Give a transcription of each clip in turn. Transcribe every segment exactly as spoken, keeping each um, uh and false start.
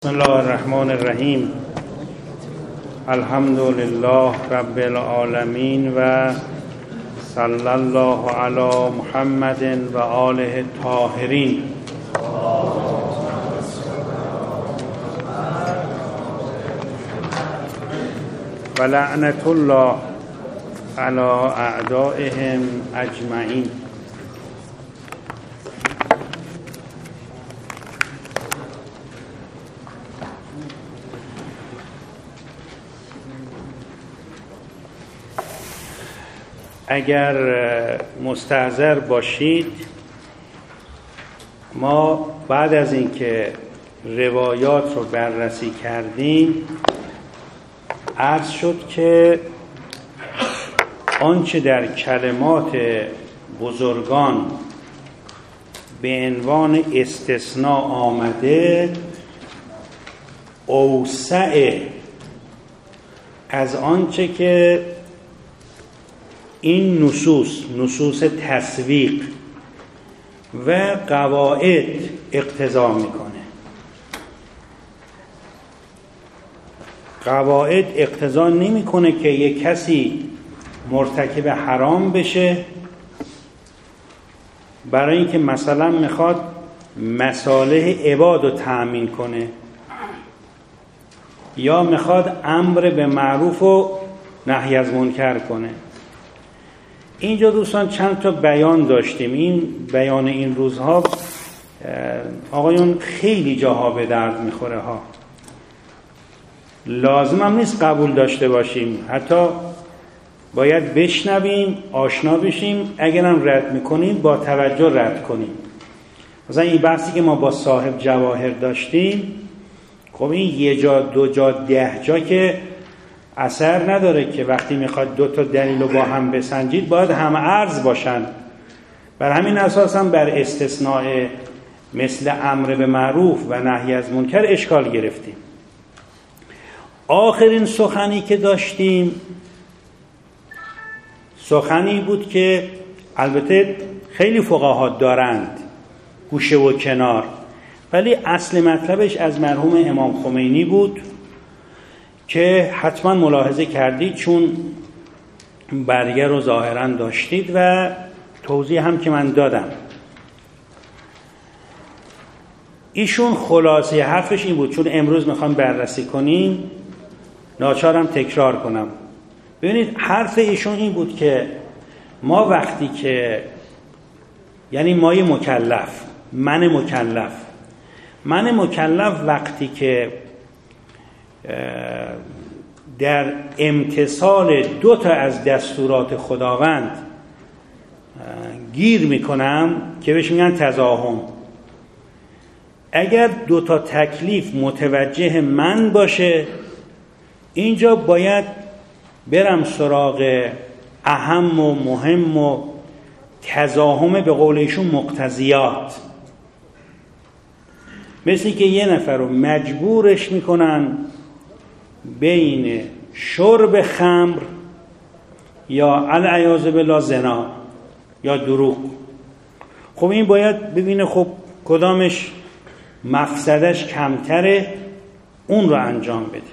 بسم الله الرحمن الرحیم. الحمد لله رب العالمین و صلی الله علی محمد و آله الطاهرین. و لعنت الله علی اعدائهم اجمعین. اگر مستحضر باشید، ما بعد از اینکه روایات رو بررسی کردیم عرض شد که آنچه در کلمات بزرگان به عنوان استثناء آمده اوسع از آنچه که این نصوص نصوص تسویق و قواعد اقتضا میکنه. قواعد اقتضا نمیکنه که یک کسی مرتکب حرام بشه برای اینکه مثلا میخواد مصالح عباد رو تأمین کنه یا میخواد امر به معروف و نهی از منکر کنه. اینجا دوستان چند تا بیان داشتیم. این بیان این روزها آقایون خیلی جاها به درد میخوره ها. لازم هم نیست قبول داشته باشیم، حتی باید بشنویم، آشنا بشیم، اگرم رد میکنیم با توجه رد کنیم. مثلا این بحثی که ما با صاحب جواهر داشتیم، خب این یه جا دو جا ده جا که اثر نداره که وقتی میخواد دو تا دلیل رو با هم بسنجید باید هم عرض باشن. بر همین اساس هم بر استثناء مثل امر به معروف و نهی از منکر اشکال گرفتیم. آخرین سخنی که داشتیم سخنی بود که البته خیلی فقها دارند گوشه و کنار، ولی اصل مطلبش از مرحوم امام خمینی بود که حتما ملاحظه کردید چون برگه رو ظاهرا داشتید و توضیح هم که من دادم. ایشون خلاصه حرفش این بود، چون امروز میخوام بررسی کنیم ناچارم تکرار کنم. ببینید حرف ایشون این بود که ما وقتی که یعنی مای مکلف من مکلف من مکلف وقتی که در امتثال دو تا از دستورات خداوند گیر میکنم که بهش میگن تزاحم، اگر دو تا تکلیف متوجه من باشه اینجا باید برم سراغ اهم و مهم و تزاحم به قول ایشون مقتضیات. مثل که یه نفر رو مجبورش میکنن بین شرب خمر یا العیاذ بالله زنا یا دروغ. خب این باید ببینه خب کدامش مفسدش کمتره اون رو انجام بده.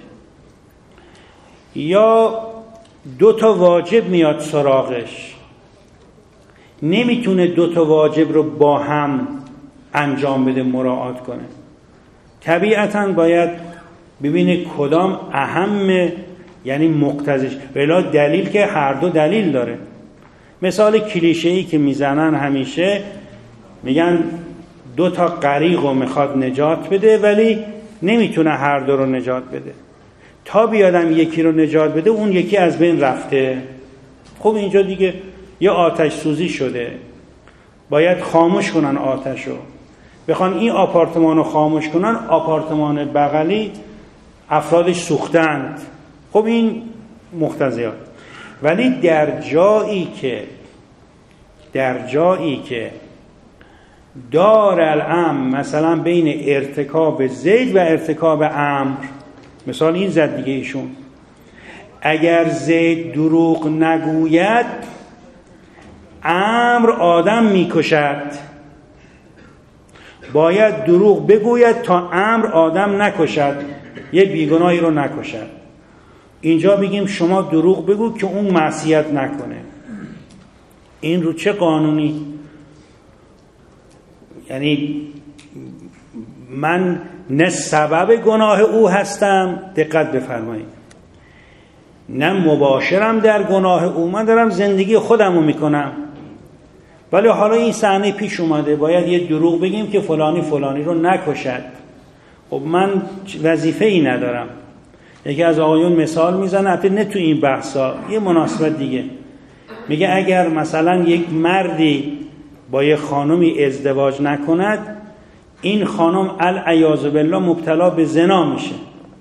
یا دو تا واجب میاد سراغش، نمیتونه دو تا واجب رو با هم انجام بده، مراعات کنه. طبیعتاً باید ببینه کدام اهم یعنی مقتضیش، ولی دلیل که هر دو دلیل داره. مثال کلیشه‌ای که میزنن همیشه میگن دو تا غریق رو میخواد نجات بده ولی نمیتونه هر دو رو نجات بده، تا بیادم یکی رو نجات بده اون یکی از بین رفته. خب اینجا دیگه یه آتش سوزی شده، باید خاموش کنن آتشو. بخوان این آپارتمان رو خاموش کنن، آپارتمان بغلی افرادش سوختند. خب این مقتضیات. ولی در جایی که در جایی که دار الامر مثلا بین ارتکاب زید و ارتکاب امر، مثال این زد دیگه ایشون، اگر زید دروغ نگوید امر آدم میکشد. باید دروغ بگوید تا امر آدم نکشد، یه بیگناهی رو نکشد. اینجا میگیم شما دروغ بگو که اون معصیت نکنه. این رو چه قانونی؟ یعنی من نه سبب گناه او هستم، دقت بفرمایید، نه مباشرم در گناه او، من دارم زندگی خودم رو میکنم، ولی حالا این صحنه پیش اومده باید یه دروغ بگیم که فلانی فلانی رو نکشد. خب من وظیفه ای ندارم. یکی از آقایون مثال میزنه، البته نه تو این بحثا، یه مناسبت دیگه، میگه اگر مثلا یک مردی با یک خانمی ازدواج نکند، این خانم العیاذ بالله مبتلا به زنا میشه.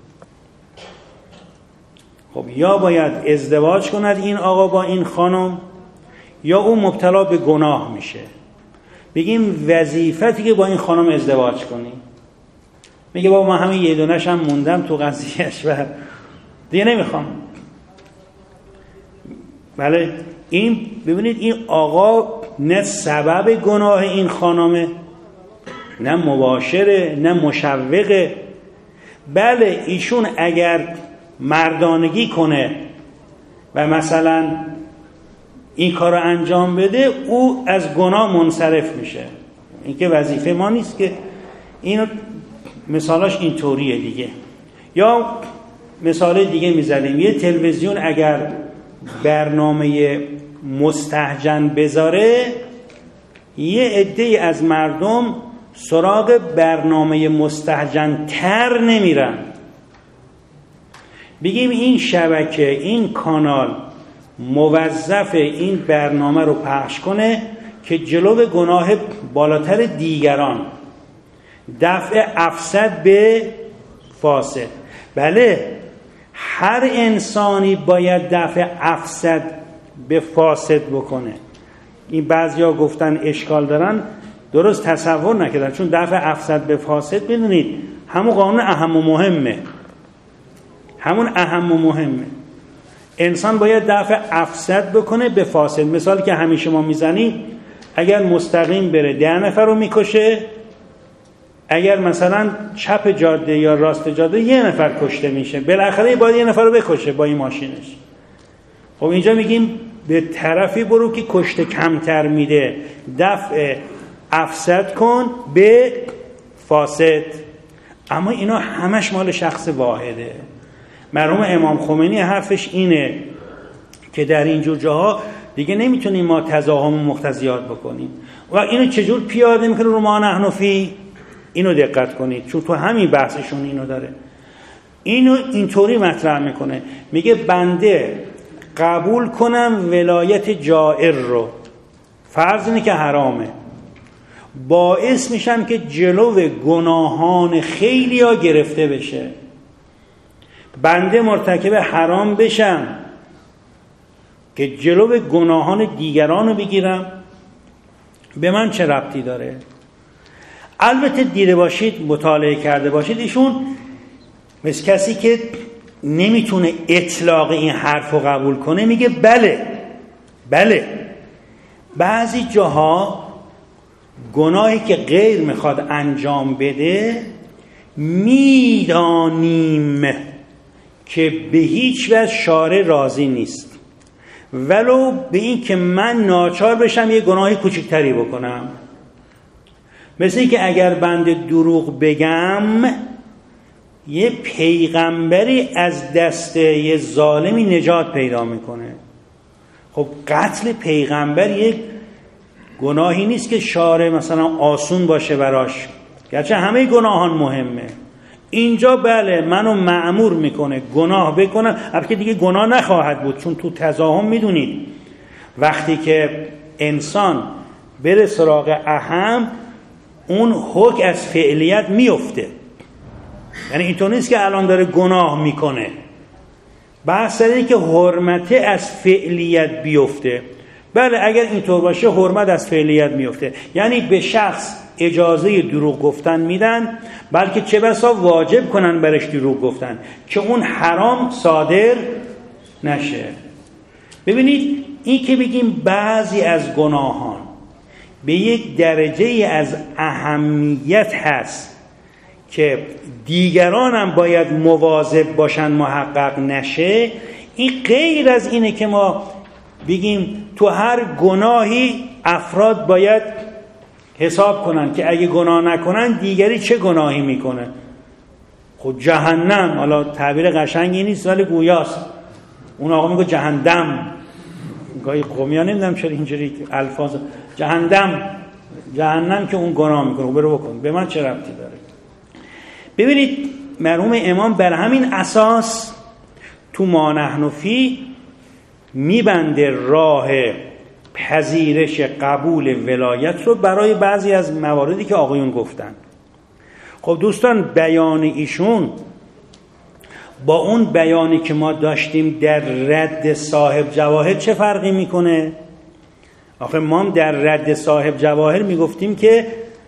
خب یا باید ازدواج کند این آقا با این خانم، یا اون مبتلا به گناه میشه. بگیم وظیفتی که با این خانم ازدواج کنی. میگه بابا من همین یه دونش هم موندم تو قضیهش و دیگه نمیخوام. بله این ببینید این آقا نه سبب گناه این خانمه، نه مباشره، نه مشوقه. بله ایشون اگر مردانگی کنه و مثلا این کار رو انجام بده، او از گناه منصرف میشه. این که وظیفه ما نیست که. اینو مثالاش اینطوریه دیگه. یا مثال دیگه میزنیم، یه تلویزیون اگر برنامه مستهجن بذاره، یه عده از مردم سراغ برنامه مستهجن تر نمیرن. بگیم این شبکه، این کانال موظف این برنامه رو پخش کنه که جلو گناه بالاتر دیگران، دفع افسد به فاسد. بله هر انسانی باید دفع افسد به فاسد بکنه. این بعضیا گفتن اشکال دارن، درست تصور نکردن، چون دفع افسد به فاسد بدونید همون قانون اهم و مهمه، همون اهم و مهمه. انسان باید دفع افسد بکنه به فاسد. مثال که همیشه ما میزنیم، اگر مستقیم بره ده نفر رو میکشه، اگر مثلا چپ جاده یا راست جاده یه نفر کشته میشه، بالاخره باید یه نفر رو بکشه با این ماشینش. خب اینجا میگیم به طرفی برو که کشته کمتر میده، دفع افسد کن به فاسد. اما اینا همش مال شخص واحده. مرحوم امام خمینی حرفش اینه که در اینجور جاها دیگه نمیتونیم ما تزاحم و مقتضیات بکنیم. و اینو چجور پیاده میکنه رو ما نحن فی؟ اینو دقت کنید، چون تو همین بحثشون اینو داره. اینو اینطوری مطرح میکنه، میگه بنده قبول کنم ولایت جائر رو، فرض اینه که حرامه، باعث میشم که جلو گناهان خیلی ها گرفته بشه. بنده مرتکب حرام بشم که جلو گناهان دیگران رو بگیرم، به من چه ربطی داره؟ البته دیده باشید، مطالعه کرده باشید، ایشون مثل کسی که نمیتونه اطلاق این حرف رو قبول کنه میگه بله بله بعضی جاها گناهی که غیر میخواد انجام بده میدانیم که به هیچ وجه شارع راضی نیست، ولو به این که من ناچار بشم یه گناهی کوچکتری بکنم. مثل این که اگر بنده دروغ بگم، یه پیغمبری از دست یه ظالمی نجات پیدا میکنه. خب قتل پیغمبر یک گناهی نیست که شارع مثلا آسون باشه براش، گرچه همه گناهان مهمه. اینجا بله منو مأمور میکنه گناه بکنم، البته دیگه گناه نخواهد بود، چون تو تزاحم میدونید وقتی که انسان بره سراغ اهم، اون حکم از فعلیت میفته. یعنی اینطور نیست که الان داره گناه میکنه، بحث اینه که حرمت از فعلیت بیفته. بله اگر اینطور باشه حرمت از فعلیت میفته، یعنی به شخص اجازه دروغ گفتن میدن، بلکه چه بسا واجب کنن برش دروغ گفتن که اون حرام صادر نشه. ببینید این که بگیم بعضی از گناهان به یک درجه از اهمیت هست که دیگران هم باید مواظب باشن محقق نشه، این غیر از اینه که ما بگیم تو هر گناهی افراد باید حساب کنن که اگه گناه نکنن دیگری چه گناهی میکنه. خود جهنم، حالا تعبیر قشنگی نیست ولی گویاست، اون آقا میگه جهنم، گاهی قومی ها نمیدونم چرا اینجوری الفاظ، جهنم جهنم که اون گناه میکنه، برو بکن، به من چه ربطی داره. ببینید مرحوم امام بر همین اساس تو ما نحن فی میبنده راه پذیرش قبول ولایت رو برای بعضی از مواردی که آقایون گفتن. خب دوستان، بیان ایشون با اون بیانی که ما داشتیم در رد صاحب جواهر چه فرقی میکنه؟ آخه ما هم در رد صاحب جواهر میگفتیم که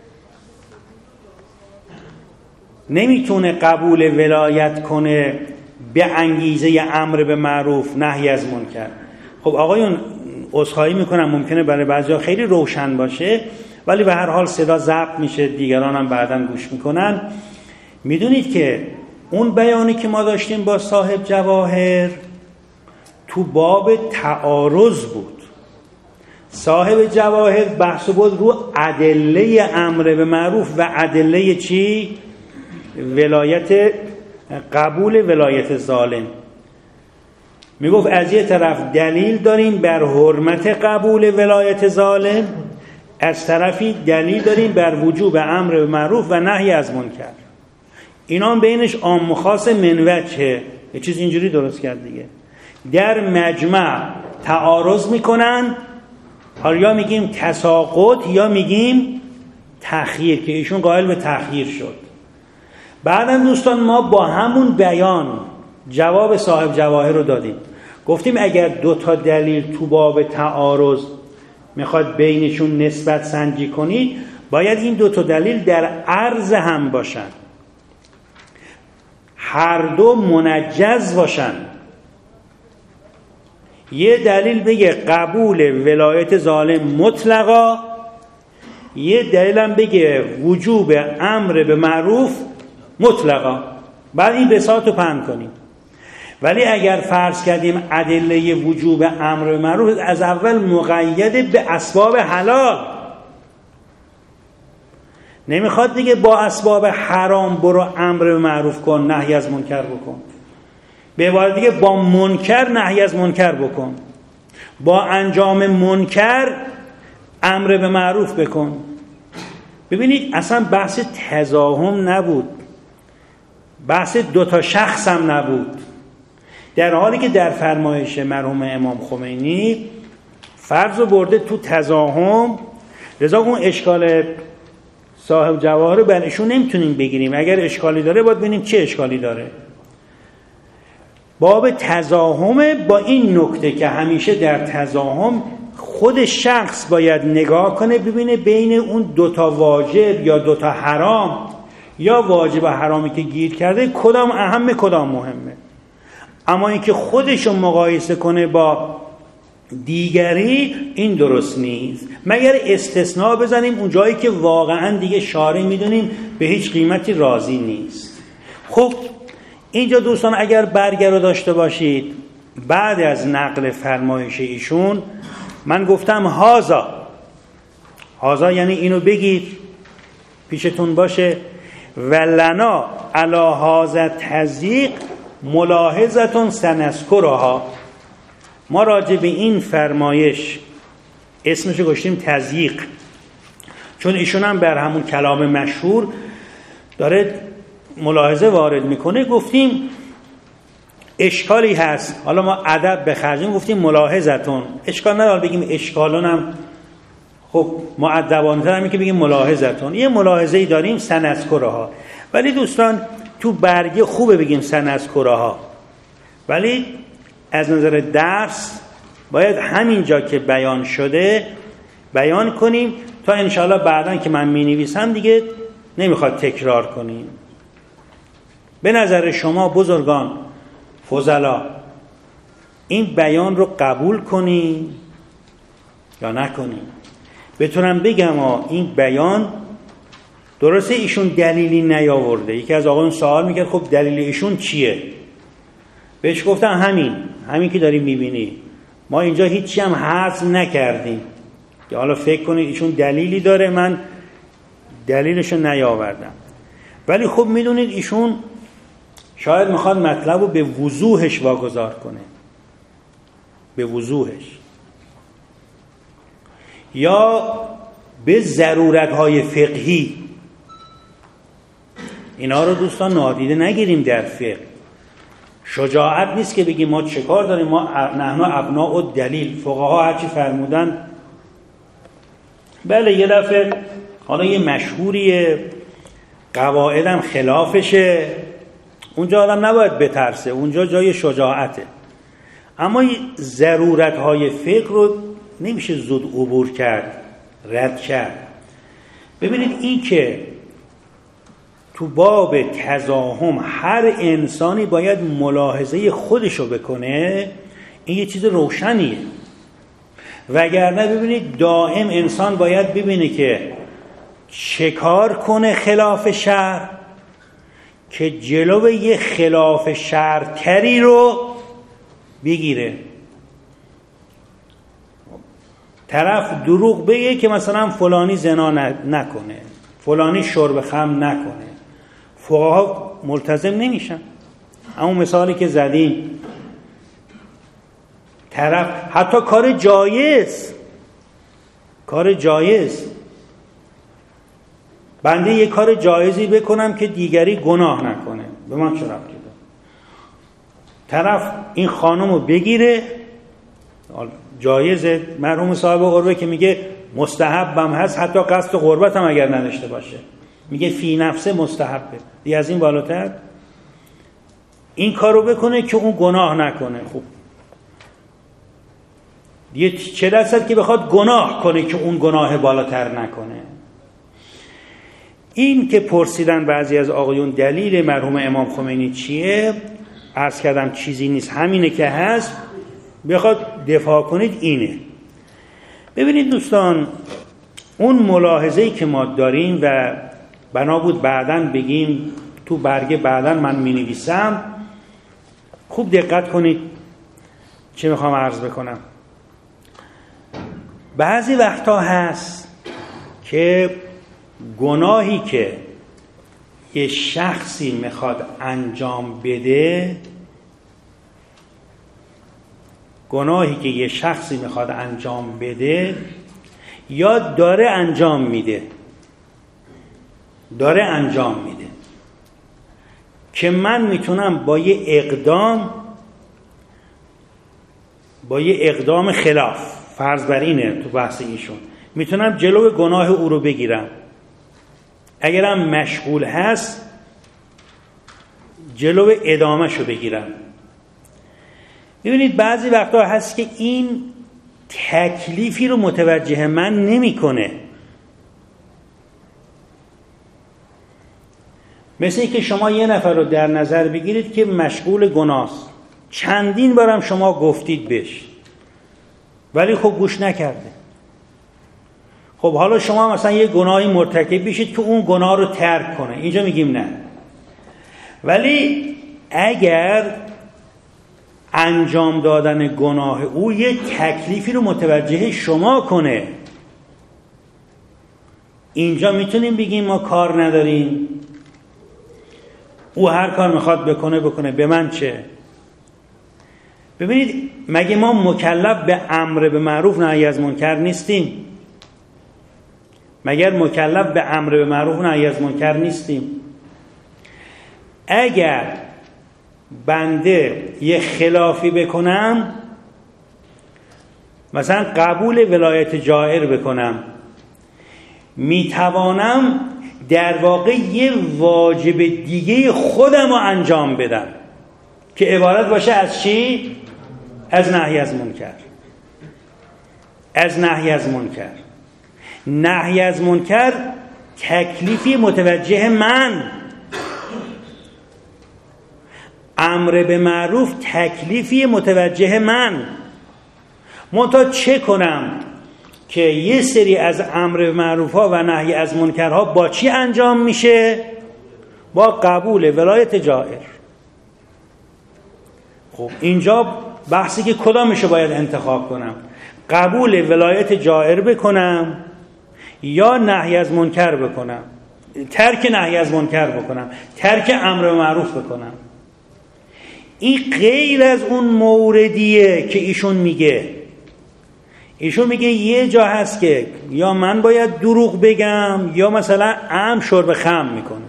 نمیتونه قبول ولایت کنه به انگیزه امر به معروف نهی از منکر. خب آقایون عذرخواهی میکنم، ممکنه برای بعضیا خیلی روشن باشه ولی به هر حال صدا ضبط میشه، دیگران هم بعداً گوش میکنن. میدونید که اون بیانی که ما داشتیم با صاحب جواهر تو باب تعارض بود. صاحب جواهر بحث بود رو ادله امر به معروف و ادله چی؟ ولایت، قبول ولایت ظالم. میگفت از یه طرف دلیل داریم بر حرمت قبول ولایت ظالم، از طرفی دلیل داریم بر وجوب امر به معروف و نهی از منکر. اینا هم بینش عام و خاص من وجهه، یه چیز اینجوری درست کرد دیگه. در مجمع تعارض میکنن، حالا یا میگیم تساقط یا میگیم تأخیر، که ایشون قائل به تأخیر شد. بعداً دوستان ما با همون بیان جواب صاحب جواهر رو دادیم، گفتیم اگر دو تا دلیل تو باب تعارض میخواد بینشون نسبت سنجی کنی، باید این دو تا دلیل در عرض هم باشن، هر دو منجز باشن. یه دلیل بگه قبول ولایت ظالم مطلقا، یه دلیل هم بگه وجوب امر به معروف مطلقا، بعد این بساط رو پهن کنیم. ولی اگر فرض کردیم ادله وجوب امر به معروف از اول مقید به اسباب حلال، نمیخواد دیگه با اسباب حرام برو امر به معروف کن نهی از منکر بکن، به عبارت دیگه با منکر نهی از منکر بکن، با انجام منکر امر به معروف بکن. ببینید اصلا بحث تضاهم نبود، بحث دوتا شخص هم نبود، در حالی که در فرمایش مرحوم امام خمینی فرض رو برده تو تضاهم. لذا اون اشکال صاحب جواهر رو بر ایشون نمیتونیم بگیریم، اگر اشکالی داره باید ببینیم چه اشکالی داره. باب تضاهم با این نکته که همیشه در تضاهم خود شخص باید نگاه کنه ببینه بین اون دوتا واجب یا دوتا حرام یا واجب و حرامی که گیر کرده کدام اهم کدام مهمه. اما اینکه خودشو مقایسه کنه با دیگری این درست نیست، مگر استثناء بزنیم اون جایی که واقعا دیگه شارع میدونیم به هیچ قیمتی راضی نیست. خب اینجا دوستان اگر برگه رو داشته باشید، بعد از نقل فرمایش ایشون من گفتم هازا هازا یعنی اینو بگید پیشتون باشه، ولنا علی هذا تضییق ملاحظتون سنذکرها. ما راجع به این فرمایش اسمشو گذاشتیم تضییق، چون ایشون هم بر همون کلام مشهور داره ملاحظه وارد میکنه. گفتیم اشکالی هست، حالا ما ادب بخرجیم گفتیم ملاحظتون، اشکال نداره بگیم اشکالون هم خب مؤدبانه تر همین که بگیم ملاحظتون. یه ملاحظه‌ای داریم سنذکرها، ولی دوستان تو برگه خوبه بگیم سنذکرها، ولی از نظر درس باید همین جا که بیان شده بیان کنیم تا انشاءالله بعداً که من می نویسم دیگه نمیخواد تکرار کنیم. به نظر شما بزرگان فضلا این بیان رو قبول کنیم یا نکنیم؟ بتونم بگم آه این بیان درسته ایشون دلیلی نیاورده. یکی از آقایون سوال میکرد خب دلیل ایشون چیه؟ بهش گفتم همین همین که داری میبینی، ما اینجا هیچی هم حذف نکردیم که حالا فکر کنید ایشون دلیلی داره من دلیلشو نیاوردم. ولی خب میدونید ایشون شاید میخواد مطلب رو به وضوحش واگذار کنه، به وضوحش، یا به ضرورت‌های فقهی. اینا رو دوستان نادیده نگیریم در فقه. شجاعت نیست که بگیم ما چه کار داریم، ما نحن ابناء الدلیل. فقها هرچی فرمودن بله یه دفعه حالا یه مشهوریه قواعدم خلافشه، اونجا آدم نباید بترسه، اونجا جای شجاعته. اما ضرورت‌های فقه رو نمیشه زود عبور کرد، رد کرد. ببینید این که تو باب تزاحم هر انسانی باید ملاحظه خودشو بکنه، این یه چیز روشنیه. وگرنه ببینید دائم انسان باید ببینه که چه کار کنه خلاف شرع که جلو یه خلاف شرع‌تری رو بگیره. طرف دروغ بگه که مثلا فلانی زنا نکنه، فلانی شرب خمر نکنه، فقها ملتزم نمیشن. اما مثالی که زدیم، طرف حتی کار جایز کار جایز بنده یه کار جایزی بکنم که دیگری گناه نکنه، به من چه ربطی داره؟ طرف این خانم رو بگیره، جایزه، مرحوم صاحب قربه که میگه مستحبم هست حتی قصد قربت هم اگر نداشته باشه، میگه فی نفسه مستحبه. دیگه از این بالاتر این کارو بکنه که اون گناه نکنه. خب دیگه چه درصد که بخواد گناه کنه که اون گناه بالاتر نکنه. این که پرسیدن بعضی از آقایون دلیل مرحوم امام خمینی چیه، عرض کردم چیزی نیست، همینه که هست. بخواد دفاع کنید اینه. ببینید دوستان، اون ملاحظه‌ای که ما داریم و بنا بود بعداً بگیم تو برگه، بعداً من می‌نویسم، خوب دقت کنید چه میخوام عرض بکنم. بعضی وقتا هست که گناهی که یه شخصی میخواد انجام بده گناهی که یه شخصی میخواد انجام بده یا داره انجام میده داره انجام میده که من میتونم با یه اقدام با یه اقدام خلاف، فرض بر اینه تو بحث ایشون، میتونم جلو گناه او رو بگیرم. اگرم مشغول هست جلو ادامهش رو بگیرم. ببینید بعضی وقتا هست که این تکلیفی رو متوجه من نمیکنه. مثل اینکه شما یه نفر رو در نظر بگیرید که مشغول گناهست، چندین بارم شما گفتید بهش ولی خب گوش نکرده. خب حالا شما مثلا یه گناهی مرتکب بشید که اون گناه رو ترک کنه، اینجا میگیم نه. ولی اگر انجام دادن گناه او یه تکلیفی رو متوجه شما کنه، اینجا میتونیم بگیم ما کار نداریم، او هر کار میخواد بکنه بکنه، به من چه؟ ببینید مگه ما مکلف به امر به معروف نهی از منکر نیستیم؟ مگر مکلف به امر به معروف نهی از منکر نیستیم؟ اگر بنده یه خلافی بکنم، مثلا قبول ولایت جائر بکنم، میتوانم در واقع یه واجب دیگه خودم رو انجام بدم که عبارت باشه از چی؟ از نهی از منکر. از نهی از منکر نهی از منکر تکلیفی متوجه من، امر به معروف تکلیفی متوجه من. منتها چه کنم؟ که یه سری از امر معروف ها و نهی از منکرها با چی انجام میشه؟ با قبول ولایت جائر. خب اینجا بحثی که کدامشو باید انتخاب کنم؟ قبول ولایت جائر بکنم یا نهی از منکر بکنم؟ ترک نهی از منکر بکنم، ترک امر معروف بکنم. این غیر از اون موردیه که ایشون میگه. ایشون میگه یه جا هست که یا من باید دروغ بگم یا مثلا ام شرب خمر میکنه،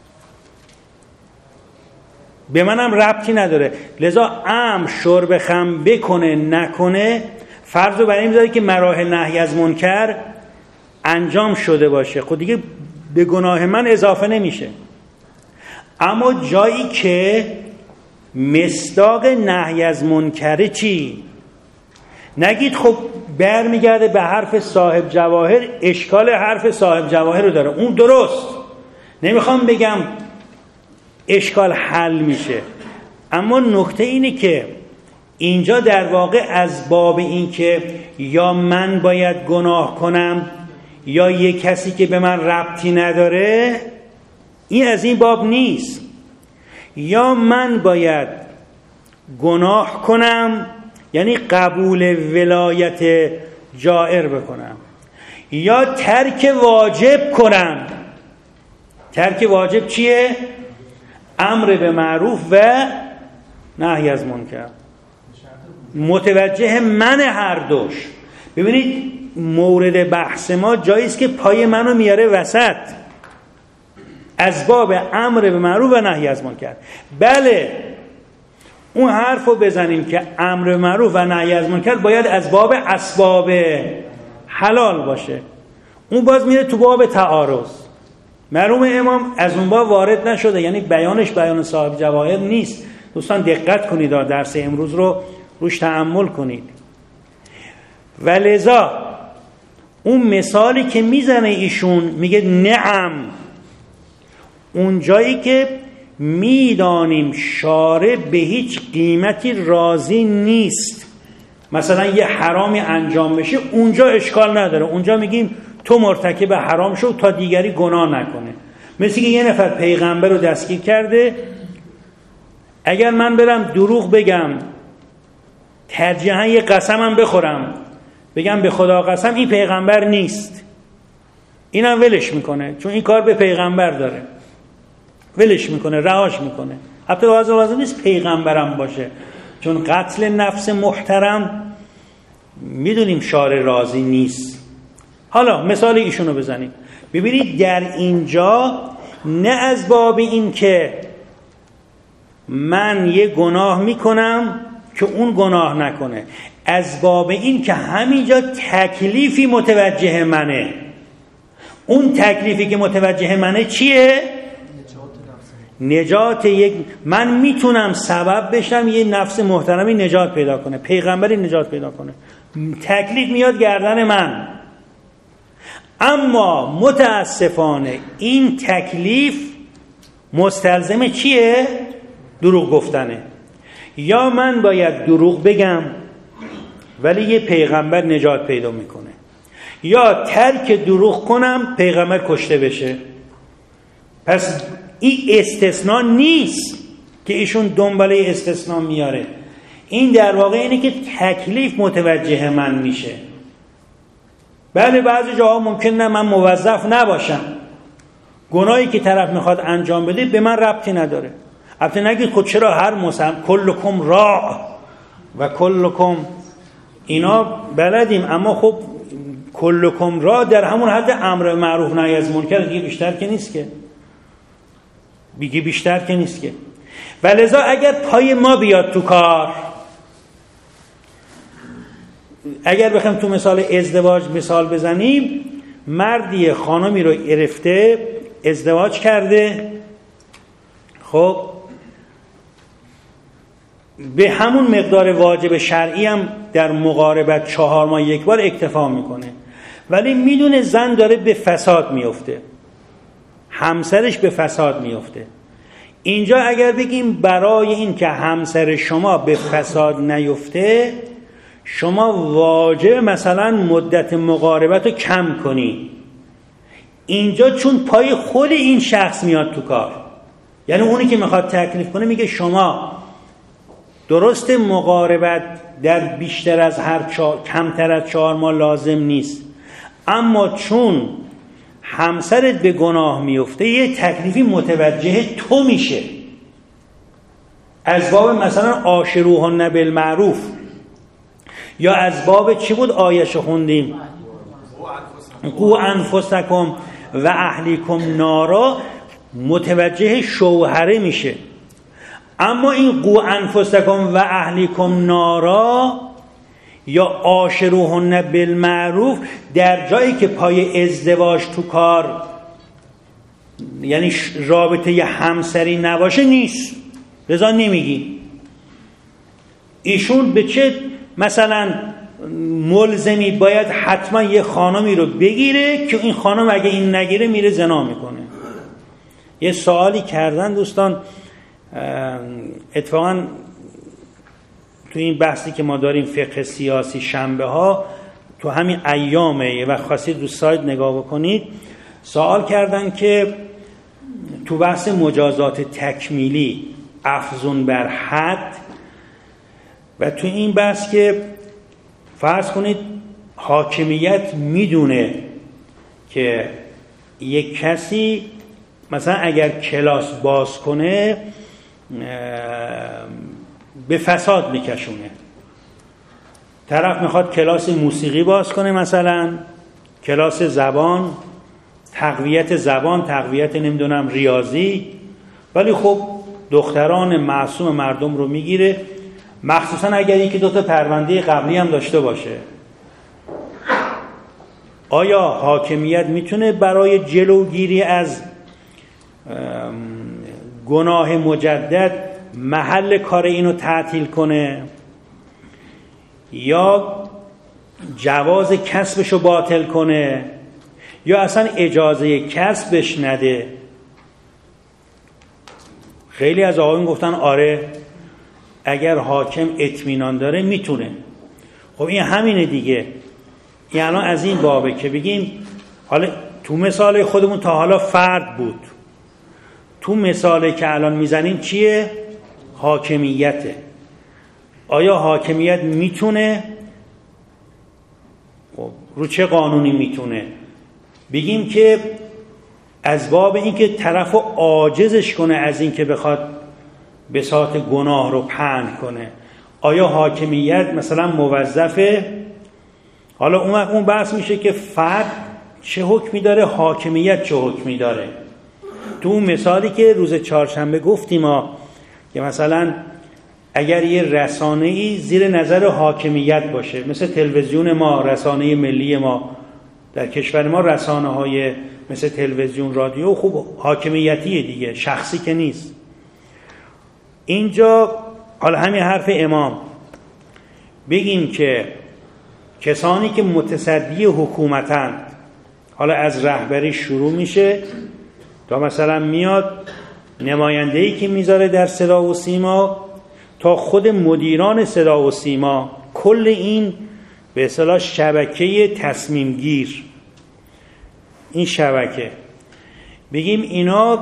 به منم ربطی نداره، لذا ام شرب خمر بکنه نکنه فرض رو بر این میذاره که مراحل نهی از منکر انجام شده باشه، خود دیگه به گناه من اضافه نمیشه. اما جایی که مصداق نهی از منکر چی؟ نگید خب برمیگرده به حرف صاحب جواهر، اشکال حرف صاحب جواهر رو داره، اون درست، نمیخوام بگم اشکال حل میشه، اما نکته اینه که اینجا در واقع از باب این که یا من باید گناه کنم یا یه کسی که به من ربطی نداره، این از این باب نیست. یا من باید گناه کنم یعنی قبول ولایت جائر بکنم، یا ترک واجب کنم. ترک واجب چیه؟ امر به معروف و نهی از منکر. متوجه من هر دوش. ببینید مورد بحث ما جاییست که پای منو میاره وسط، از باب امر به معروف و نهی از منکر. بله اون حرفو بزنیم که امر به معروف و نهی از منکر باید از باب اسباب حلال باشه، اون باز میره تو باب تعارض. مرحوم امام از اون باب وارد نشده، یعنی بیانش بیان صاحب جواهر نیست. دوستان دقت کنید، درس امروز رو روش تأمل کنید. و لذا اون مثالی که میزنه ایشون میگه نعم، اون جایی که میدانیم شارع به هیچ قیمتی راضی نیست، مثلا یه حرامی انجام بشه اونجا اشکال نداره، اونجا میگیم تو مرتکب حرام شو تا دیگری گناه نکنه. مثل که یه نفر پیغمبر رو دستگیر کرده، اگر من برم دروغ بگم ترجیحاً یه قسمم بخورم بگم به خدا قسم این پیغمبر نیست، اینم ولش میکنه چون این کار به پیغمبر داره، ولش میکنه، رهاش میکنه. حتی واضح واضح نیست پیغمبرم باشه، چون قتل نفس محترم میدونیم شارع راضی نیست. حالا مثال ایشونو بزنیم. ببینید در اینجا نه از باب این که من یه گناه میکنم که اون گناه نکنه، از باب این که همینجا تکلیفی متوجه منه. اون تکلیفی که متوجه منه چیه؟ نجات یک، من میتونم سبب بشم یه نفس محترمی نجات پیدا کنه، پیغمبری نجات پیدا کنه، تکلیف میاد گردن من. اما متاسفانه این تکلیف مستلزم چیه؟ دروغ گفتنه. یا من باید دروغ بگم ولی یه پیغمبر نجات پیدا میکنه، یا ترک دروغ کنم پیغمبر کشته بشه. پس این استثناء نیست که ایشون دنباله استثناء میاره، این در واقع اینه که تکلیف متوجه من میشه. بله بعضی جاها ممکن نه من موظف نباشم، گناهی که طرف میخواد انجام بده به من ربطی نداره. البته نگید خود چرا هر مسلم کلکم راع و کلکم اینا بلدیم، اما خب کلکم راع در همون حد امر معروف نهی از منکر، دیگه بیشتر که نیست که بیگه بیشتر که نیست که. ولذا اگر پای ما بیاد تو کار، اگر بخوایم تو مثال ازدواج مثال بزنیم، مردی خانمی رو گرفته ازدواج کرده، خب به همون مقدار واجب شرعی هم در مقاربت چهار ماه یک بار اکتفا میکنه، ولی میدونه زن داره به فساد میفته، همسرش به فساد میفته. اینجا اگر بگیم برای این که همسر شما به فساد نیفته شما واجب مثلا مدت مقاربت رو کم کنی. اینجا چون پای خود این شخص میاد تو کار، یعنی اونی که میخواد تکلیف کنه میگه شما درست مقاربت در بیشتر از هر چهار، کمتر از چهار ماه لازم نیست، اما چون همسرت به گناه میفته یه تکلیفی متوجه تو میشه، از باب مثلا عاشروهن بالمعروف، یا از باب چی بود آیه‌شو خوندیم قوا انفسکم و اهلیکم نارا، متوجه شوهره میشه. اما این قوا انفسکم و اهلیکم نارا یا عاشروهن بالمعروف در جایی که پای ازدواج تو کار، یعنی رابطه ی همسری نباشه نیست، لذا نمیگی. ایشون به چه مثلا ملزمی باید حتما یه خانمی رو بگیره که این خانم اگه این نگیره میره زنا میکنه؟ یه سوالی کردن دوستان، اتفاقا تو این بحثی که ما داریم فقه سیاسی شنبه ها، تو همین ایامه و خواستید رو سایت نگاه بکنید، سوال کردن که تو بحث مجازات تکمیلی افزون بر حد، و تو این بحث که فرض کنید حاکمیت میدونه که یک کسی مثلا اگر کلاس باز کنه به فساد میکشونه، طرف میخواد کلاس موسیقی باز کنه، مثلا کلاس زبان، تقویت زبان، تقویت نمیدونم ریاضی، ولی خب دختران معصوم مردم رو میگیره، مخصوصا اگر یکی دو تا پرونده قبلی هم داشته باشه. آیا حاکمیت میتونه برای جلوگیری از گناه مجدد محل کار اینو تعطیل کنه یا جواز کسبشو باطل کنه یا اصلا اجازه کسبش نده؟ خیلی از آقایون گفتن آره اگر حاکم اطمینان داره میتونه. خب این همینه دیگه. این الان از این بابه که بگیم حالا تو مثال خودمون تا حالا فرد بود، تو مثالی که الان میزنیم چیه؟ حاکمیته. آیا حاکمیت میتونه؟ خب رو چه قانونی میتونه؟ بگیم که از باب این که طرف رو عاجزش کنه از این که بخواد بساط گناه رو پهن کنه. آیا حاکمیت مثلا موظفه؟ حالا اون اون بحث میشه که فرد چه حکمی داره، حاکمیت چه حکمی داره. تو اون مثالی که روز چهارشنبه گفتیم ما که مثلا اگر یه رسانه‌ای زیر نظر حاکمیت باشه، مثل تلویزیون ما، رسانه ملی ما در کشور ما، رسانه‌های مثل تلویزیون، رادیو، خوب حاکمیتیه دیگه، شخصی که نیست. اینجا حالا همین حرف امام بگیم که کسانی که متصدی حکومتن، حالا از رهبری شروع میشه تا مثلا میاد نماینده‌ای که میذاره در صدا و سیما تا خود مدیران صدا و سیما، کل این به اصطلاح شبکه تصمیم گیر، این شبکه بگیم اینا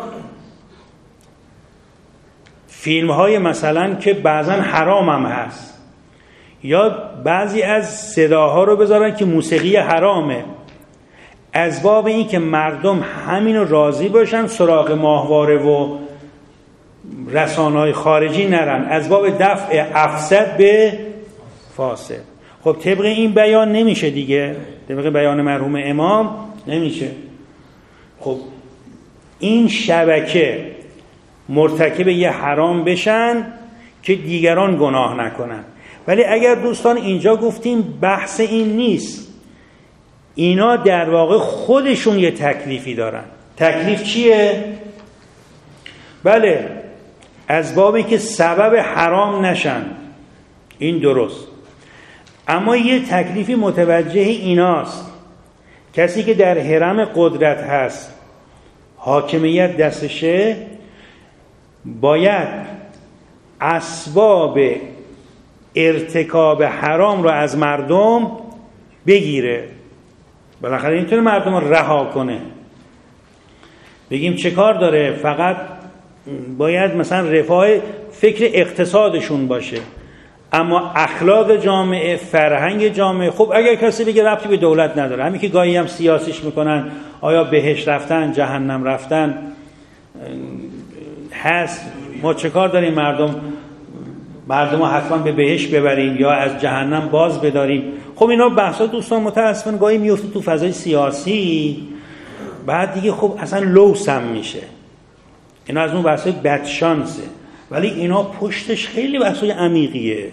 فیلم های مثلا که بعضا حرام هم هست، یا بعضی از صداها رو بذارن که موسیقی حرامه، از باب این که مردم همین رو راضی باشن سراغ ماهواره و رسانه‌های خارجی نرن، از باب دفع افسد به فاسد. خب طبق این بیان نمیشه دیگه، طبق بیان مرحوم امام نمیشه. خب این شبکه مرتکب یه حرام بشن که دیگران گناه نکنن. ولی اگر دوستان اینجا گفتیم بحث این نیست، اینا در واقع خودشون یه تکلیفی دارن. تکلیف چیه؟ بله، از بابی که سبب حرام نشن، این درست، اما یه تکلیفی متوجه ایناست. کسی که در حرم قدرت هست، حاکمیت دستشه، باید اسباب ارتکاب حرام رو از مردم بگیره. بالاخره نمیتونه مردم رو رها کنه. بگیم چه کار داره؟ فقط باید مثلا رفاه فکر اقتصادشون باشه، اما اخلاق جامعه، فرهنگ جامعه، خب اگر کسی بگه ربطی به دولت نداره، همین که گاهی هم سیاسیش میکنن، آیا بهشت رفتن جهنم رفتن هست، ما چه کار داریم مردم مردم رو حتما به بهشت ببریم یا از جهنم باز بداریم؟ خب اینا بحثا دوستان متاسفانه گاهی میفته تو فضای سیاسی، بعد دیگه خب اصلا لوسم میشه. اینا از اون بحثای بدشانسه، ولی اینا پشتش خیلی بحثای عمیقیه،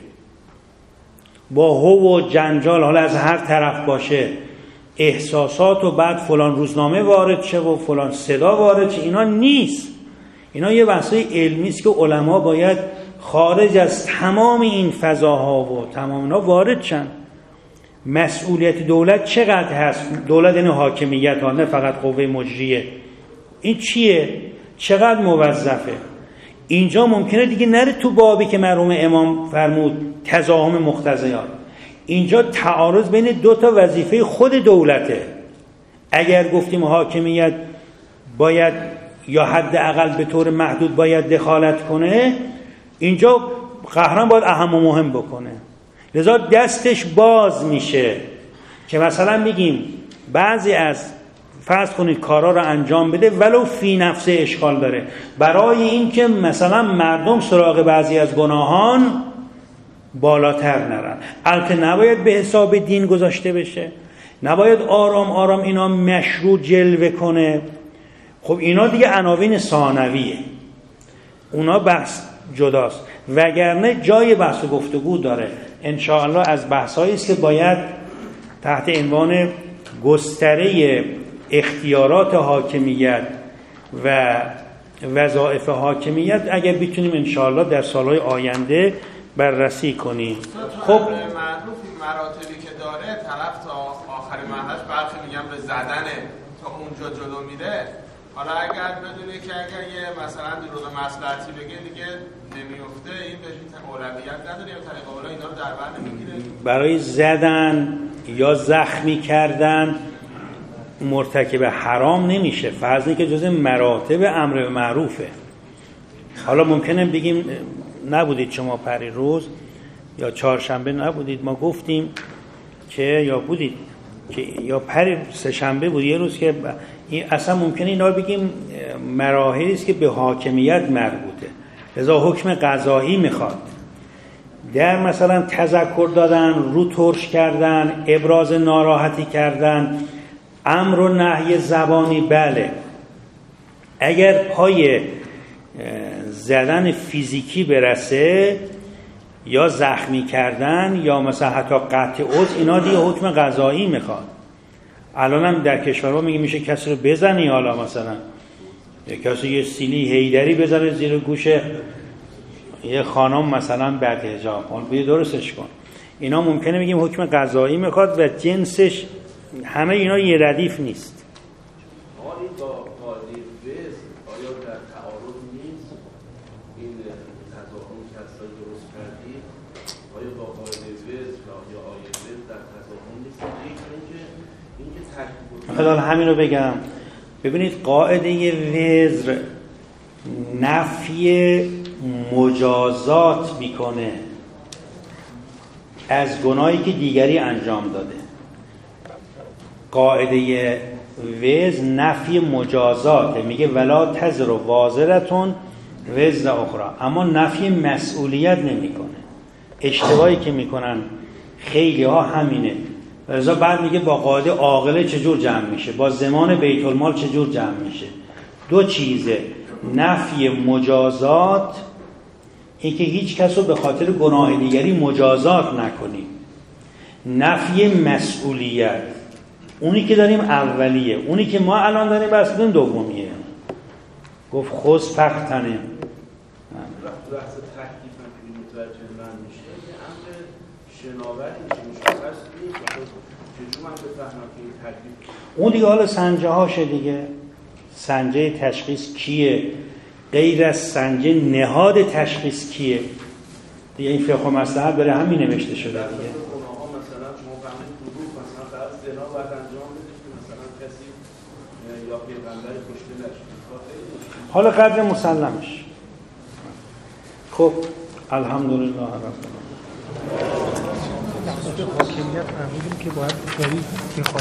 با هو و جنجال، حالا از هر طرف باشه، احساسات و بعد فلان روزنامه وارد شه و فلان صدا وارد شه. اینا نیست. اینا یه بحثای علمی است که علما باید خارج از تمام این فضاها و تمام اینا وارد شن. مسئولیت دولت چقدر هست؟ دولت این حاکمیت ها، نه فقط قوه مجریه. این چیه؟ چقدر موظفه؟ اینجا ممکنه دیگه نره تو بابی که مرحوم امام فرمود تزاحم مقتضیات. اینجا تعارض بین دو تا وظیفه خود دولته. اگر گفتیم حاکمیت باید یا حداقل به طور محدود باید دخالت کنه، اینجا قهرن باید اهم و مهم بکنه. لذا دستش باز میشه که مثلا بگیم بعضی از فرض کنید کارا رو انجام بده ولو فی نفسه اشکال داره، برای این که مثلا مردم سراغ بعضی از گناهان بالاتر نرن. البته نباید به حساب دین گذاشته بشه، نباید آرام آرام اینا مشروع جلوه کنه. خب اینا دیگه عناوین ثانویه، اونا بحث جداست، وگرنه جای بحث و گفتگو داره. انشاءالله از بحثایی است که باید تحت عنوان گستره اختیارات حاکمیت و وظایف حاکمیت اگر بتونیم انشاءالله در سالهای آینده بررسی کنیم. خب معروف این مراتبی که داره، طرف تا آخرین مرحله‌اش برخی میگن به زدنه تا اونجا جلو میره. حالا اگر بدونه که اگر یه مثلا درود مصلحتی بگه دیگه نمیفته، این بهش اولویت نداره یا طریق اولا اینا رو در بر نمیگیره. برای زدن یا زخمی کردن مرتکب حرام نمیشه، فرض اینه که جزء مراتب امر معروفه. حالا ممکنه بگیم نبودید شما پری روز یا چهارشنبه نبودید، ما گفتیم که یا بودید که یا پری سه شنبه بود یه روز که این اصلا ممکنه اینا رو بگیم مراحلی است که به حاکمیت مربوطه، لذا حکم قضایی میخواد. در مثلا تذکر دادن، رو ترش کردن، ابراز ناراحتی کردن، امر و نهی زبانی، بله. اگر پای زدن فیزیکی برسه یا زخمی کردن یا مثلا حتی قطع عضو، اینا دیگه حکم قضایی میخواد. الان هم در کشورها میگه میشه کسی رو بزنی، حالا مثلا یه کسی یه سیلی هیدری بزنه زیر گوش یه خانم مثلا بعد حجاب کن، بیا درستش کن. اینا ممکنه بگیم حکم قضایی میخواد و جنسش همه اینا یه ردیف نیست. آیا با قاعده وز آیا در تعارض نیست این تضاهم که هستا درست کردی؟ آیا با قاعده وز یا آیه وز در تضاهم نیست؟ این که ترکیب خیلی همین رو بگم. ببینید قاعده وزر نفی مجازات میکنه از گناهی که دیگری انجام داده. قاعده وزر نفی مجازاته، میگه ولا تزر و وازرتون وزر اخرى، اما نفی مسئولیت نمیکنه. اشتباهی که میکنن خیلی ها همینه. لذا بعد میگه با قاعده عاقله چجور جمع میشه، با ضمان بیت المال چجور جمع میشه. دو چیزه، نفی مجازات، این که هیچ کس رو به خاطر گناه دیگری مجازات نکنیم. نفی مسئولیت، اونی که داریم اولیه، اونی که ما الان داریم بس بدیم دومیه. گفت خوز فقطنه بحث تحقیق هم که متوجه من میشه که امر شناوری که مشخص نیست، چجور من بفهمم که این تحقیق اون دیگه حالا سنجه هاشه دیگه. سنجه تشخیص کیه؟ غیر از سنجه نهاد تشخیص کیه؟ دیگه این فقه و مصلحت برای همین نوشته شده دیگه. مثلا شما فهمید حقوق مثلا فرض زنا باید انجام بدید که مثلا کسی یا پیغمبری کشته نشه. حالا قدر مسلمش. خب الحمدلله رب العالمین. حاکمیت فهمیدیم که باید داری